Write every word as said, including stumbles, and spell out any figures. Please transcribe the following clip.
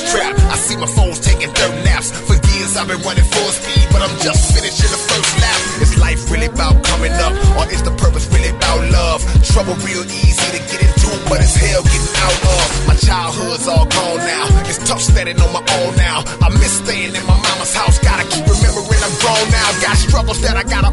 thirst trap. I see my phones taking dirt naps. For years I've been running full speed, but I'm just finishing the first lap. Is life really about coming up, or is the purpose really about love? Trouble real easy to get into, but it's hell getting out of. My childhood's all gone now. It's tough standing on my own now. I miss staying in my mama's house. Gotta keep remembering I'm grown now. Got struggles that I gotta